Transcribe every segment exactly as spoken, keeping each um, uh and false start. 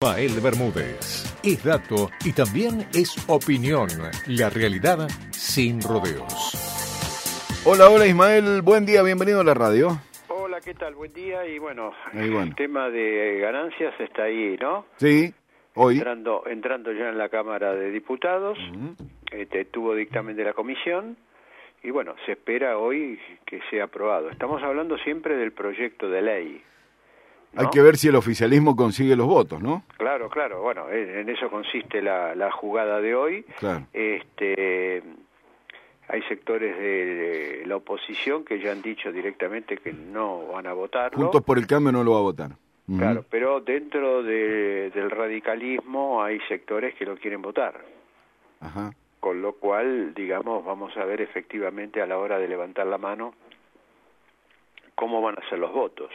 Rafael Bermúdez. Es dato y también es opinión. La realidad sin rodeos. Hola, hola Ismael, buen día, bienvenido a la radio. Hola, ¿qué tal? Buen día y bueno, Ahí, bueno. el tema de ganancias está ahí, ¿no? Sí, hoy. Entrando, entrando ya en la Cámara de Diputados, uh-huh. este, tuvo dictamen de la comisión y bueno, se espera hoy que sea aprobado. Estamos hablando siempre del proyecto de ley, ¿no? Hay que ver si el oficialismo consigue los votos, ¿no? Claro, claro, bueno, en eso consiste la, la jugada de hoy. Claro. Este, hay sectores de la oposición que ya han dicho directamente que no van a votarlo. Juntos por el Cambio no lo va a votar. Uh-huh. Claro, pero dentro de, del radicalismo hay sectores que lo quieren votar. Ajá. Con lo cual, digamos, vamos a ver efectivamente a la hora de levantar la mano cómo van a ser los votos.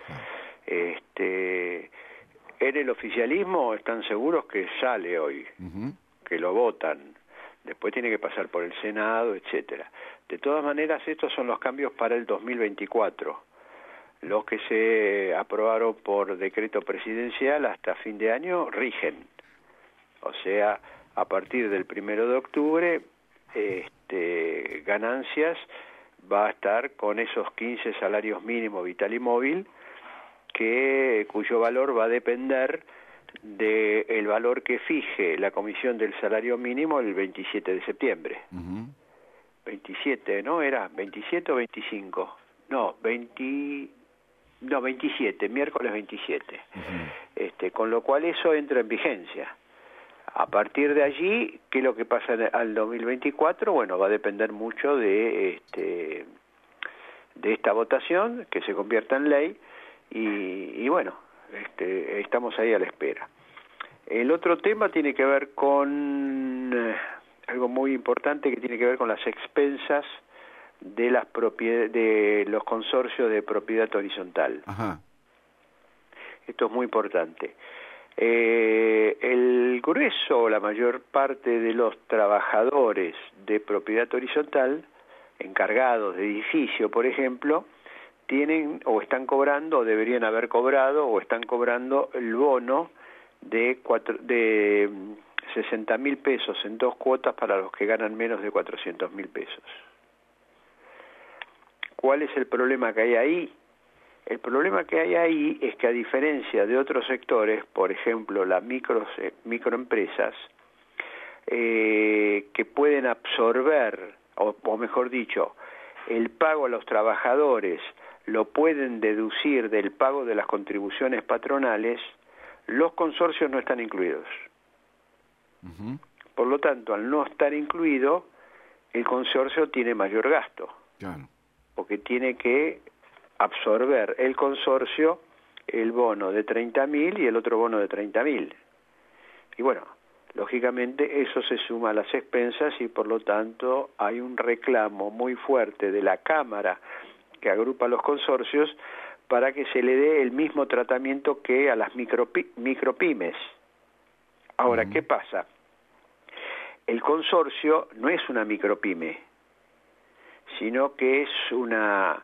Este, en el oficialismo están seguros que sale hoy, uh-huh. que lo votan. Después tiene que pasar por el Senado, etcétera. De todas maneras, estos son los cambios para el dos mil veinticuatro. Los que se aprobaron por decreto presidencial hasta fin de año rigen. O sea, a partir del primero de octubre, este, ganancias va a estar con esos quince salarios mínimos vital y móvil, que cuyo valor va a depender del valor que fije la Comisión del Salario Mínimo el veintisiete de septiembre. Uh-huh. veintisiete, ¿no? ¿Era veintisiete o veinticinco? No, veinte... No, veintisiete, miércoles veintisiete. Uh-huh. Este, con lo cual eso entra en vigencia. A partir de allí, ¿qué es lo que pasa al dos mil veinticuatro? Bueno, va a depender mucho de este de esta votación, que se convierta en ley, y, y bueno, este, estamos ahí a la espera. El otro tema tiene que ver con eh, algo muy importante que tiene que ver con las expensas de las propiedades, de los consorcios de propiedad horizontal. Ajá. Esto es muy importante. Eh, el grueso, la mayor parte de los trabajadores de propiedad horizontal, encargados de edificio, por ejemplo, tienen o están cobrando o deberían haber cobrado o están cobrando el bono de cuatro, de sesenta mil pesos en dos cuotas para los que ganan menos de cuatrocientos mil pesos. ¿Cuál es el problema que hay ahí? El problema que hay ahí es que, a diferencia de otros sectores, por ejemplo las micro, microempresas, eh, que pueden absorber, o, o mejor dicho, el pago a los trabajadores lo pueden deducir del pago de las contribuciones patronales, los consorcios no están incluidos. Uh-huh. Por lo tanto, al no estar incluido, el consorcio tiene mayor gasto. Claro. Porque tiene que absorber el consorcio el bono de treinta mil y el otro bono de treinta mil. Y bueno, lógicamente eso se suma a las expensas y por lo tanto hay un reclamo muy fuerte de la Cámara que agrupa los consorcios para que se le dé el mismo tratamiento que a las micropi- micropymes. Ahora, uh-huh. ¿qué pasa? El consorcio no es una micropyme, sino que es una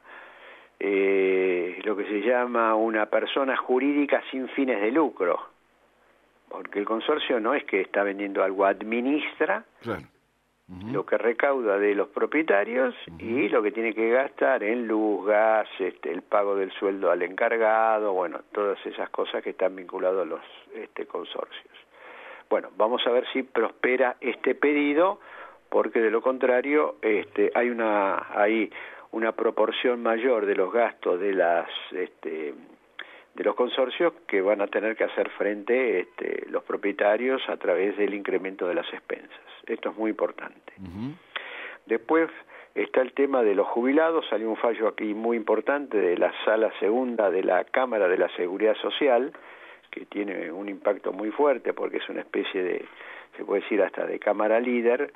eh, lo que se llama una persona jurídica sin fines de lucro, porque el consorcio no es que está vendiendo algo, administra claro. uh-huh. lo que recauda de los propietarios uh-huh. y lo que tiene que gastar en luz, gas, este, el pago del sueldo al encargado, bueno, todas esas cosas que están vinculadas a los este, consorcios. Bueno, vamos a ver si prospera este pedido, porque de lo contrario este, hay una hay una proporción mayor de los gastos de las este, de los consorcios que van a tener que hacer frente este, los propietarios a través del incremento de las expensas. Esto es muy importante. Uh-huh. Después está el tema de los jubilados. Salió un fallo aquí muy importante de la Sala Segunda de la Cámara de la Seguridad Social, que tiene un impacto muy fuerte porque es una especie de, se puede decir hasta de cámara líder,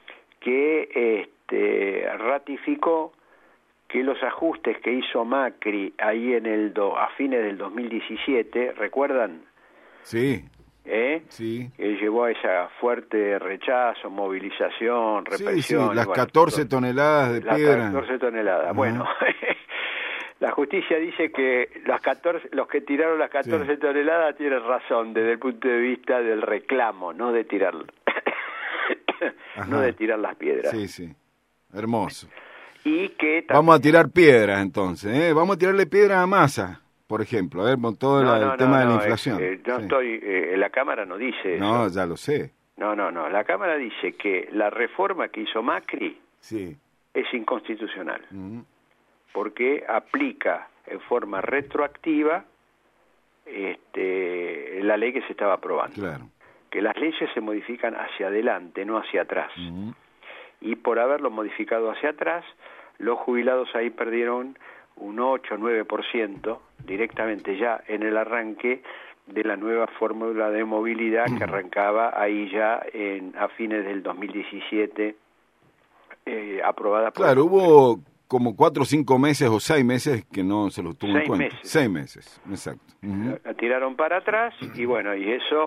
que este, ratificó que los ajustes que hizo Macri ahí en el do, a fines del dos mil diecisiete, ¿recuerdan? Sí. ¿Eh? Sí. Que llevó a esa fuerte rechazo, movilización, represión. Sí, sí, las bueno, catorce toneladas de las piedra. catorce toneladas. Uh-huh. Bueno, La justicia dice que los catorce, los que tiraron las catorce sí. toneladas tienen razón desde el punto de vista del reclamo, no de tirar, no de tirar las piedras. Sí, sí, hermoso. Y que también... Vamos a tirar piedras entonces, ¿eh? Vamos a tirarle piedras a Massa, por ejemplo, a ver, con todo no, la, no, el tema no, de la no, inflación. Eh, no sí. estoy, eh, la Cámara no dice No, eso. ya lo sé. No, no, no, la Cámara dice que la reforma que hizo Macri sí. es inconstitucional, uh-huh. porque aplica en forma retroactiva este, la ley que se estaba aprobando. Claro. Que las leyes se modifican hacia adelante, no hacia atrás. Uh-huh. Y por haberlo modificado hacia atrás, los jubilados ahí perdieron un ocho o nueve por ciento directamente ya en el arranque de la nueva fórmula de movilidad que arrancaba ahí ya en a fines del dos mil diecisiete, eh, aprobada por... Claro, hubo como cuatro o cinco meses o seis meses que no se los tuvo seis en cuenta. Meses. Seis meses, exacto. Uh-huh. La, la tiraron para atrás y bueno, y eso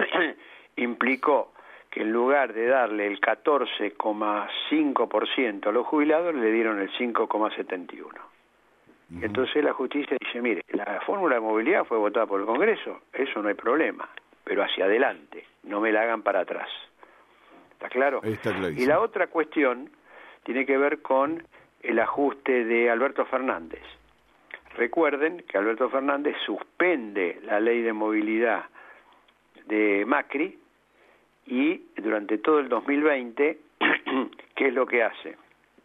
implicó que en lugar de darle el catorce coma cinco por ciento a los jubilados, le dieron el cinco coma setenta y uno por ciento. Uh-huh. Entonces la justicia dice, mire, la fórmula de movilidad fue votada por el Congreso, eso no hay problema, pero hacia adelante, no me la hagan para atrás. ¿Está claro? Está clarísimo. Y la otra cuestión tiene que ver con el ajuste de Alberto Fernández. Recuerden que Alberto Fernández suspende la ley de movilidad de Macri y durante todo el dos mil veinte, ¿qué es lo que hace?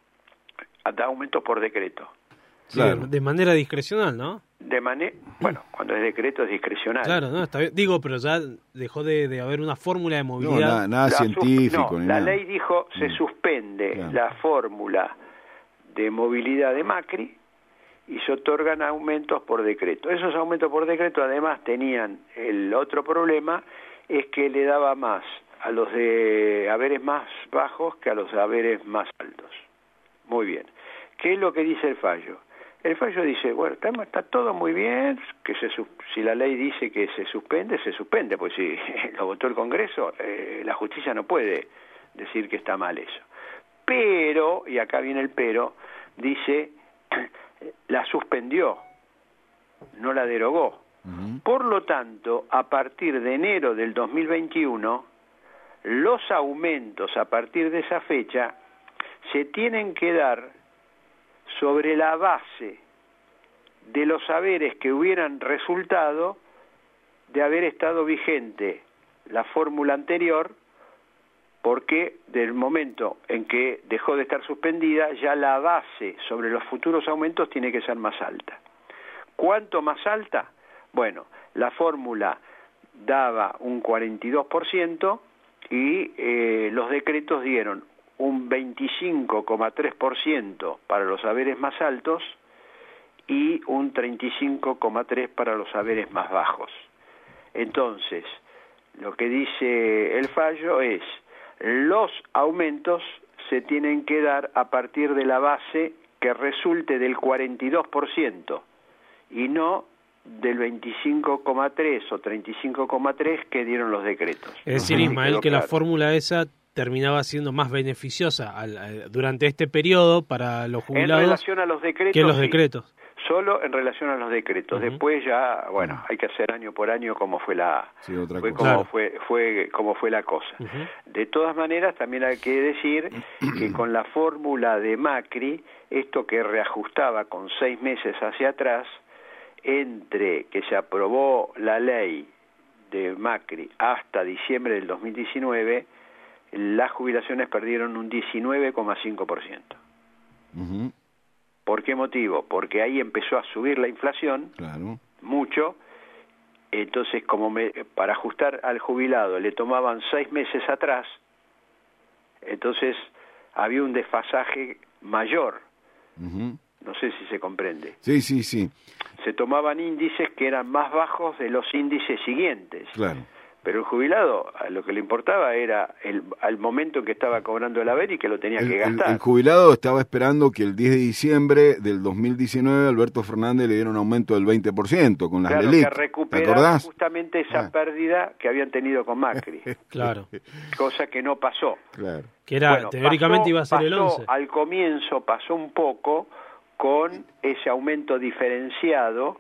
Da aumentos por decreto. Sí, claro. De manera discrecional, ¿no? De manera, bueno, cuando es decreto es discrecional. Claro, no, está bien. Digo, pero ya dejó de, de haber una fórmula de movilidad. No, nada, nada científico. No, ni la nada. ley dijo, se suspende claro. la fórmula de movilidad de Macri y se otorgan aumentos por decreto. Esos aumentos por decreto además tenían el otro problema, es que le daba más a los de haberes más bajos que a los de haberes más altos. Muy bien. ¿Qué es lo que dice el fallo? El fallo dice, bueno, está, está todo muy bien, que se si la ley dice que se suspende, se suspende, pues si lo votó el Congreso, eh, la justicia no puede decir que está mal eso. Pero, y acá viene el pero, dice, la suspendió, no la derogó. Uh-huh. Por lo tanto, a partir de enero del dos mil veintiuno, los aumentos a partir de esa fecha se tienen que dar sobre la base de los haberes que hubieran resultado de haber estado vigente la fórmula anterior, porque del momento en que dejó de estar suspendida, ya la base sobre los futuros aumentos tiene que ser más alta. ¿Cuánto más alta? Bueno, la fórmula daba un cuarenta y dos por ciento y eh, los decretos dieron un veinticinco coma tres por ciento para los haberes más altos y un treinta y cinco coma tres por ciento para los haberes más bajos. Entonces, lo que dice el fallo es, los aumentos se tienen que dar a partir de la base que resulte del cuarenta y dos por ciento y no del veinticinco coma tres o treinta y cinco coma tres que dieron los decretos. Es decir, Ismael, que claro. la fórmula esa terminaba siendo más beneficiosa al, al, durante este periodo para los jubilados en relación a los decretos, que los sí. decretos. Solo en relación a los decretos. Uh-huh. Después ya, bueno, uh-huh. hay que hacer año por año cómo fue la sí, otra fue cosa. cómo Claro. fue fue cómo fue la cosa. Uh-huh. De todas maneras, también hay que decir que con la fórmula de Macri, esto que reajustaba con seis meses hacia atrás, entre que se aprobó la ley de Macri hasta diciembre del dos mil diecinueve, las jubilaciones perdieron un diecinueve coma cinco por ciento. Uh-huh. ¿Por qué motivo? Porque ahí empezó a subir la inflación, claro. mucho, entonces como me, para ajustar al jubilado le tomaban seis meses atrás, entonces había un desfasaje mayor. Uh-huh. No sé si se comprende. Sí, sí, sí. Se tomaban índices que eran más bajos de los índices siguientes. Claro. Pero el jubilado, a lo que le importaba era el al momento en que estaba cobrando el haber y que lo tenía el, que gastar. El, el jubilado estaba esperando que el diez de diciembre del dos mil diecinueve Alberto Fernández le diera un aumento del veinte por ciento con las claro, Lelic. Que recuperara justamente esa ah. pérdida que habían tenido con Macri. Claro. Cosa que no pasó. Claro. Que era, bueno, teóricamente pasó, iba a ser pasó, el once. Al comienzo pasó un poco con ese aumento diferenciado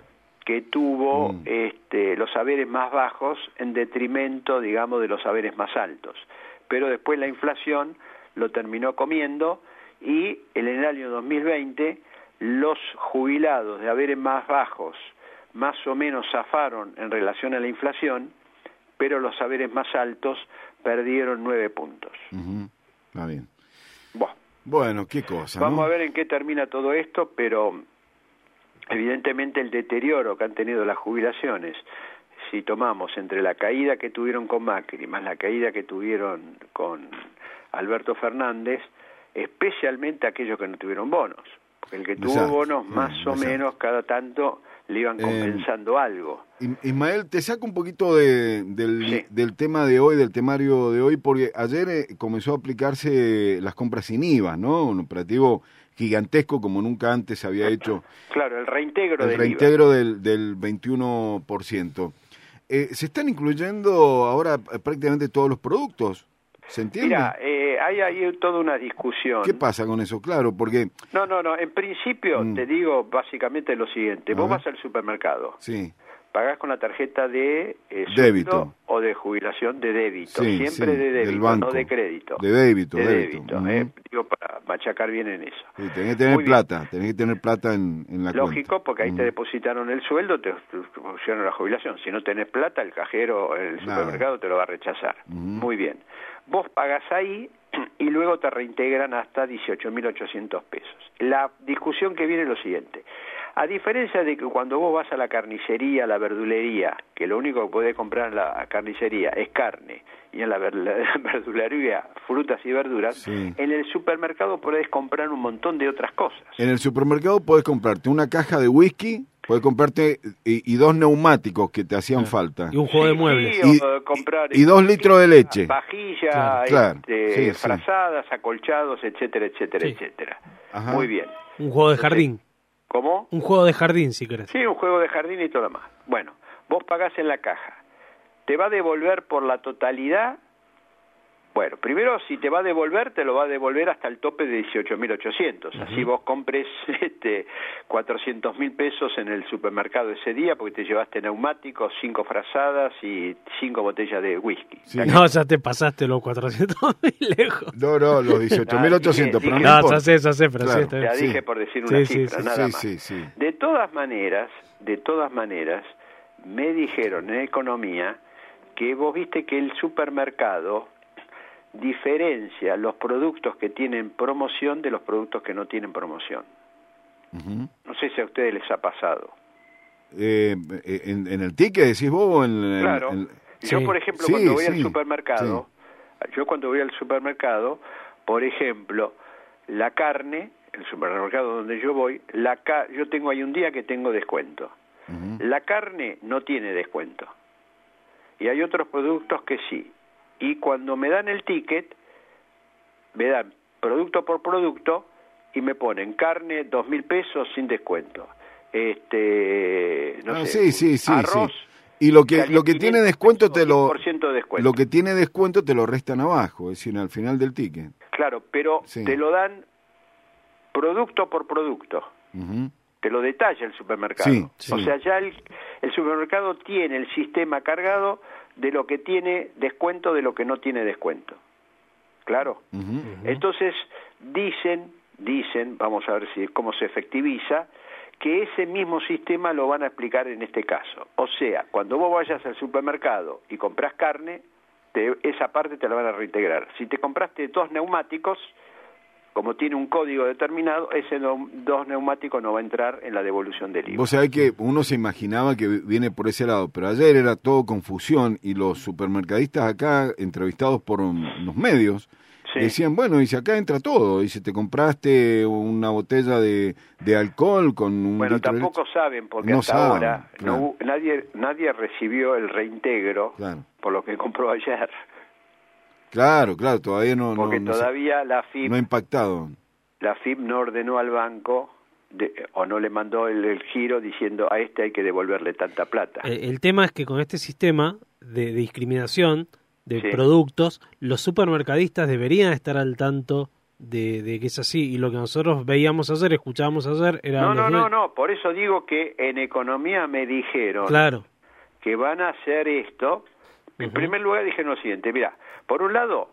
que tuvo mm. este, los haberes más bajos en detrimento, digamos, de los haberes más altos. Pero después la inflación lo terminó comiendo y en el año dos mil veinte los jubilados de haberes más bajos más o menos zafaron en relación a la inflación, pero los haberes más altos perdieron nueve puntos. Uh-huh. Está bien. Bueno, bueno, qué cosa, Vamos ¿no? a ver en qué termina todo esto, pero evidentemente el deterioro que han tenido las jubilaciones, si tomamos entre la caída que tuvieron con Macri más la caída que tuvieron con Alberto Fernández, especialmente aquellos que no tuvieron bonos, porque el que tuvo exacto, bonos más exacto. o menos cada tanto le iban compensando eh, algo. Ismael, te saco un poquito de, del, sí. del tema de hoy, del temario de hoy, porque ayer eh, comenzó a aplicarse las compras sin I V A, ¿no? Un operativo gigantesco como nunca antes se había hecho. Claro, el reintegro el del reintegro I V A. del, del veintiuno por ciento. Eh, ¿Se están incluyendo ahora prácticamente todos los productos? ¿Se entiende? Mira, eh, hay ahí toda una discusión. ¿Qué pasa con eso? Claro, porque... No, no, no, en principio mm. te digo básicamente lo siguiente. A Vos ver. vas al supermercado. Sí. Pagás con la tarjeta de eh, débito o de jubilación de débito. Sí, Siempre sí, de débito, banco. no de crédito. De débito, de débito. débito Uh-huh. eh, digo, para machacar bien en eso. Sí, tenés que tener Muy plata, bien. tenés que tener plata en, en la Lógico, cuenta. porque ahí uh-huh. te depositaron el sueldo, te, te pusieron la jubilación. Si no tenés plata, el cajero en el supermercado Nada. te lo va a rechazar. Uh-huh. Muy bien. Vos pagás ahí y luego te reintegran hasta dieciocho mil ochocientos pesos. La discusión que viene es lo siguiente. A diferencia de que cuando vos vas a la carnicería, a la verdulería, que lo único que podés comprar en la carnicería es carne, y en la verdulería frutas y verduras, sí. en el supermercado podés comprar un montón de otras cosas. En el supermercado podés comprarte una caja de whisky, podés comprarte y, y dos neumáticos que te hacían sí. falta. Y un juego sí, de muebles. Sí, y, o comprar y, y dos litros de leche. Vajilla, claro, claro. Este, Sí, frazadas, sí. acolchados, etcétera, etcétera, sí. etcétera. Ajá. Muy bien. Un juego de jardín. ¿Cómo? Un juego de jardín, si querés. Sí, un juego de jardín y todo lo más. Bueno, vos pagás en la caja. ¿Te va a devolver por la totalidad? Bueno, primero, si te va a devolver, te lo va a devolver hasta el tope de dieciocho mil ochocientos. Uh-huh. Así vos compres este, cuatrocientos mil pesos en el supermercado ese día porque te llevaste neumáticos, cinco frazadas y cinco botellas de whisky. Sí. No, ya te pasaste los cuatrocientos mil lejos. No, no, los dieciocho mil ochocientos. Dije, pero dije, no, ya sé, ya sé, pero claro. sí. Ya sí. dije por decir una sí, cifra, sí, nada sí, más. sí, sí. De todas maneras, de todas maneras, me dijeron en economía que vos viste que el supermercado diferencia los productos que tienen promoción de los productos que no tienen promoción. Uh-huh. No sé si a ustedes les ha pasado. Eh, en, ¿En el ticket decís vos o en...? Claro. En, yo, sí. por ejemplo, sí, cuando voy sí, al supermercado, sí. yo cuando voy al supermercado, por ejemplo, la carne, el supermercado donde yo voy, la ca- yo tengo ahí un día que tengo descuento. Uh-huh. La carne no tiene descuento. Y hay otros productos que sí. Y cuando me dan el ticket, me dan producto por producto y me ponen carne dos mil pesos sin descuento. Este, no ah, sé, sí, sí, sí, arroz. Sí. Y lo que lo que tiene descuento te lo de descuento. lo que tiene descuento te lo restan abajo, es decir, al final del ticket. Claro, pero sí. te lo dan producto por producto. Uh-huh. Te lo detalla el supermercado. Sí, sí. O sea, ya el, el supermercado tiene el sistema cargado de lo que tiene descuento de lo que no tiene descuento. Claro. Uh-huh, uh-huh. Entonces, dicen, dicen, vamos a ver si cómo se efectiviza, que ese mismo sistema lo van a aplicar en este caso. O sea, cuando vos vayas al supermercado y compras carne, te, esa parte te la van a reintegrar. Si te compraste dos neumáticos, como tiene un código determinado, ese no, dos neumáticos no va a entrar en la devolución del I V A. Vos sabés que uno se imaginaba que viene por ese lado, pero ayer era todo confusión y los supermercadistas acá, entrevistados por un, los medios, sí. decían, bueno, dice, acá entra todo, dice, te compraste una botella de, de alcohol con un Bueno, litro tampoco de... saben, porque no hasta saben, ahora claro. no, nadie, nadie recibió el reintegro claro. por lo que compró ayer. Claro, claro, todavía no... Porque no, todavía no la F I P... No ha impactado. La F I P no ordenó al banco de, o no le mandó el, el giro diciendo a este hay que devolverle tanta plata. El, el tema es que con este sistema de, de discriminación de sí. productos, los supermercadistas deberían estar al tanto de, de que es así, y lo que nosotros veíamos ayer, escuchábamos ayer, era... No, no, no, no, por eso digo que en economía me dijeron claro. que van a hacer esto. En uh-huh. primer lugar dijeron lo siguiente, mira, por un lado,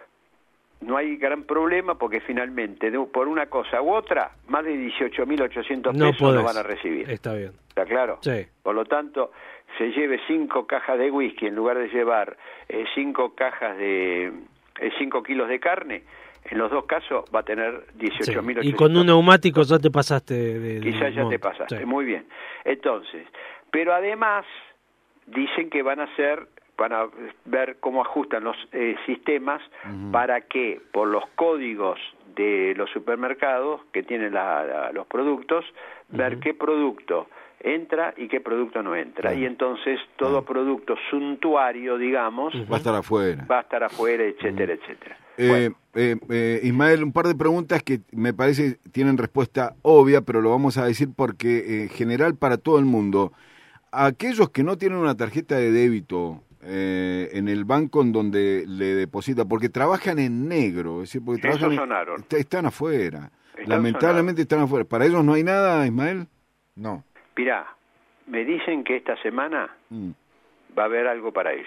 no hay gran problema porque finalmente, de, por una cosa u otra, más de dieciocho mil ochocientos no pesos podés. no van a recibir. Está bien. ¿Está claro? Sí. Por lo tanto, se lleve cinco cajas de whisky en lugar de llevar eh, cinco cajas de... Eh, cinco kilos de carne, en los dos casos va a tener dieciocho mil ochocientos. Sí. Y con un neumático ya te pasaste. De, de, Quizás ya monte. te pasaste, sí. Muy bien. Entonces, pero además dicen que van a hacer, van a ver cómo ajustan los eh, sistemas uh-huh. para que por los códigos de los supermercados que tienen la, la, los productos, uh-huh. ver qué producto entra y qué producto no entra. Claro. Y entonces todo claro. producto suntuario, digamos... Uh-huh. Va a estar afuera. Va a estar afuera, etcétera, uh-huh. etcétera. Eh, bueno. eh, eh, Ismael, un par de preguntas que me parece tienen respuesta obvia, pero lo vamos a decir porque en eh, general para todo el mundo. Aquellos que no tienen una tarjeta de débito eh, en el banco en donde le deposita, porque trabajan en negro, es decir, porque trabajan en, sonaron. están afuera. Están Lamentablemente sonaron. están afuera. ¿Para ellos no hay nada, Ismael? No. Mirá, me dicen que esta semana mm. va a haber algo para ellos.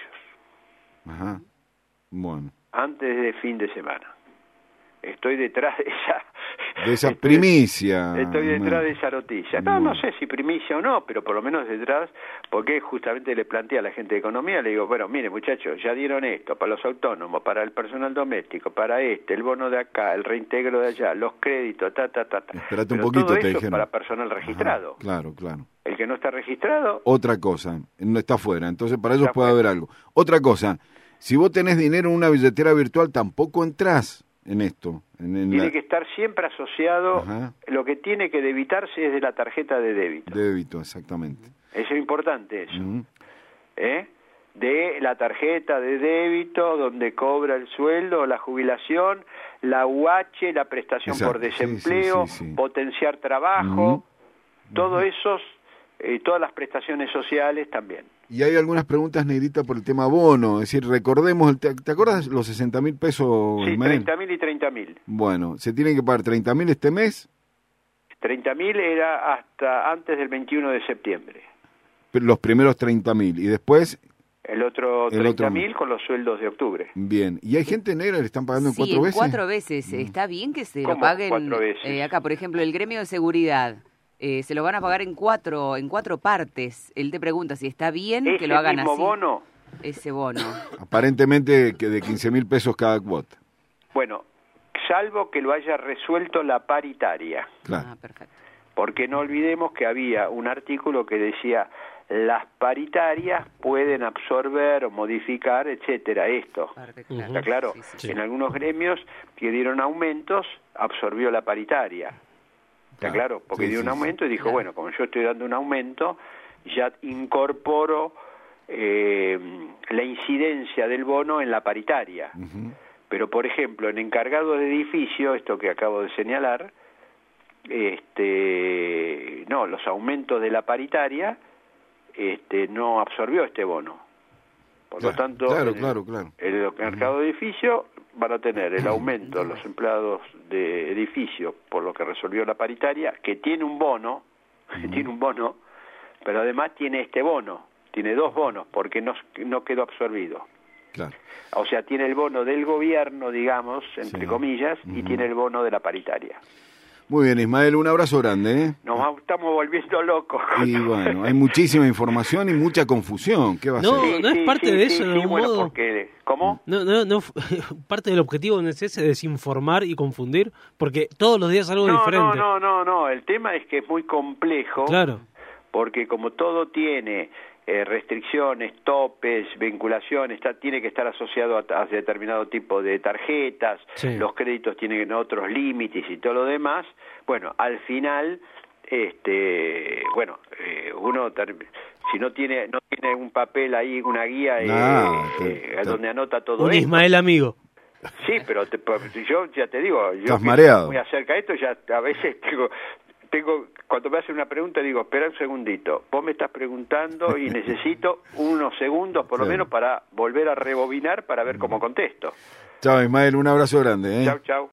Ajá. Bueno. Antes de fin de semana. Estoy detrás de esa... De esa primicia. Estoy detrás de esa noticia. No, no sé si primicia o no, pero por lo menos detrás, porque justamente le planteé a la gente de economía, le digo, bueno, mire muchachos, ya dieron esto para los autónomos, para el personal doméstico, para este, el bono de acá, el reintegro de allá, los créditos, ta, ta, ta, ta. Espérate un pero poquito, todo te eso dijeron. Para personal registrado. Ajá, claro, claro. El que no está registrado... Otra cosa, no está afuera, entonces para ellos puede fuera. haber algo. Otra cosa, si vos tenés dinero en una billetera virtual, tampoco entrás en esto. En, en tiene la... que estar siempre asociado, Ajá. lo que tiene que debitarse es de la tarjeta de débito. Débito, exactamente. Eso es importante, eso. Uh-huh. ¿Eh? De la tarjeta de débito, donde cobra el sueldo, la jubilación, la U H, la prestación Exacto. por desempleo, sí, sí, sí, sí. potenciar trabajo, uh-huh. todo uh-huh. esos, eh, todas las prestaciones sociales también. Y hay algunas preguntas, Negrita, por el tema bono. Es decir, recordemos, el, ¿te, ¿te acuerdas los sesenta mil pesos? Sí, treinta mil y treinta mil. Bueno, ¿se tienen que pagar treinta mil este mes? treinta mil era hasta antes del veintiuno de septiembre. Los primeros treinta mil. ¿Y después? El otro treinta mil con los sueldos de octubre. Bien. ¿Y hay gente negra que le están pagando en sí, cuatro en veces? cuatro veces. Está bien que se ¿Cómo lo paguen cuatro veces? Eh, acá, por ejemplo, el gremio de seguridad. Eh, se lo van a pagar en cuatro en cuatro partes. Él te pregunta si está bien ¿Ese que lo hagan mismo así. bono? Ese bono. Aparentemente que de quince mil pesos cada cuota. Bueno, salvo que lo haya resuelto la paritaria. Claro. Ah, perfecto. Porque no olvidemos que había un artículo que decía las paritarias pueden absorber o modificar, etcétera, esto. Perfecto. ¿Está claro? Sí, sí, sí. En algunos gremios que dieron aumentos, absorbió la paritaria. ¿Está claro? claro? Porque sí, dio un aumento sí, sí. y dijo, claro. bueno, como yo estoy dando un aumento, ya incorporo eh, la incidencia del bono en la paritaria. Uh-huh. Pero, por ejemplo, en encargado de edificio, esto que acabo de señalar, este, no, los aumentos de la paritaria este, no absorbió este bono. Por claro, lo tanto, claro, el, claro, claro. el encargado de edificio van a tener el aumento de los empleados de edificio por lo que resolvió la paritaria, que tiene un bono, uh-huh. tiene un bono, pero además tiene este bono, tiene dos bonos, porque no, no quedó absorbido. Claro. O sea, tiene el bono del gobierno, digamos, entre sí. comillas, uh-huh. y tiene el bono de la paritaria. Muy bien, Ismael, un abrazo grande. ¿eh? Nos estamos volviendo locos. Y bueno, hay muchísima información y mucha confusión. ¿Qué va a no, ser? Sí, no es parte sí, de sí, eso, sí, de algún bueno, modo. Porque, ¿cómo? No, no, no. Parte del objetivo no es ese, desinformar y confundir, porque todos los días algo no, diferente. No, no, no, no. El tema es que es muy complejo. Claro. Porque como todo tiene eh, restricciones, topes, vinculaciones, está, tiene que estar asociado a, a determinado tipo de tarjetas, sí. los créditos tienen otros límites y todo lo demás. Bueno, al final, este, bueno, eh, uno si no tiene no tiene un papel ahí, una guía no, eh, te, eh, te, donde anota todo un esto. Ismael amigo. Sí, pero te, yo ya te digo, yo estás mareado. Muy acerca de esto, ya a veces tengo, tengo cuando me hacen una pregunta digo, espera un segundito, vos me estás preguntando y necesito unos segundos por lo sí. menos para volver a rebobinar para ver cómo contesto. Chao, Ismael, un abrazo grande. ¿eh? Chao, chao.